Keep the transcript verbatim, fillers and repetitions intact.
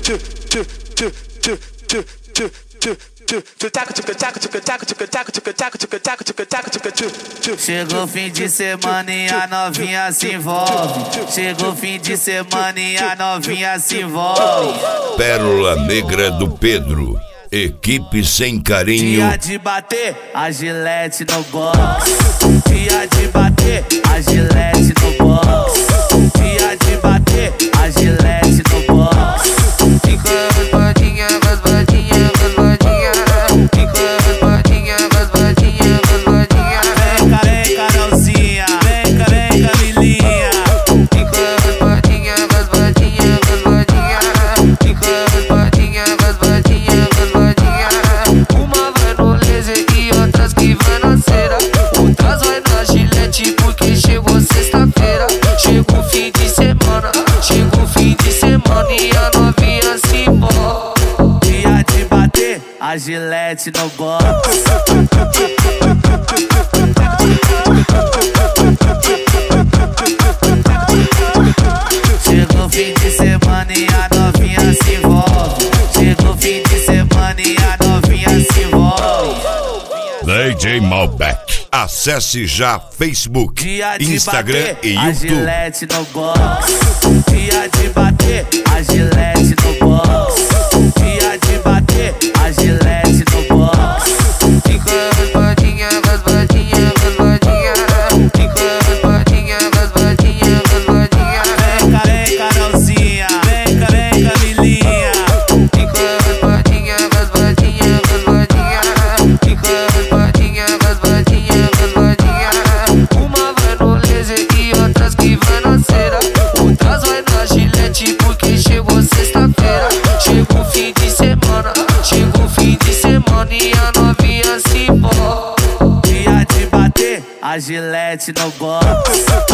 Chegou o fim de semana e a novinha se envolve. Chegou o fim de semana e a novinha se envolve. Pérola Negra do Pedro, equipe sem carinho. Dia de bater, a Gillette no box. Dia de bater, a Gillette no box. Dia de bater, a Gillette no box. Fica raspadinha, raspadinha, raspadinha. Fica raspadinha, raspadinha, raspadinha. Vem cá, vem Carolzinha, vem cá, vem Camilinha. Fica raspadinha, raspadinha, raspadinha. Fica raspadinha, raspadinha, raspadinha. Uma vai no laser e outras que vai na cera. Outras vai na Gillette porque chegou sexta-feira. Chegou o fim de semana, chegou o fim de semana e a novinha se envolve. Dia de bater, a Gillette no box. Chegou o fim de semana e a novinha se envolve. Chegou o fim de semana e a novinha se envolve. D J Malbec. Acesse já Facebook, Dia de Instagram bater, e a YouTube. Gillette no box. Dia de bater, a Gillette no box. Dia de bater, a Gillette no box. Fica raspadinha, raspadinha, raspadinha. Fica raspadinha, raspadinha, raspadinha. Vem cá, vem Carolzinha, vem cá, vem Camilinha. Fica raspadinha, raspadinha, raspadinha. Fica raspadinha, raspadinha, raspadinha. Uma vai no laser e outras que vai na cera. Outras vai na Gillette porque chegou sexta-feira. Chegou o fim de semana, chegou o fim de semana e a novinha se envolve. Dia de bater, a Gillette no box.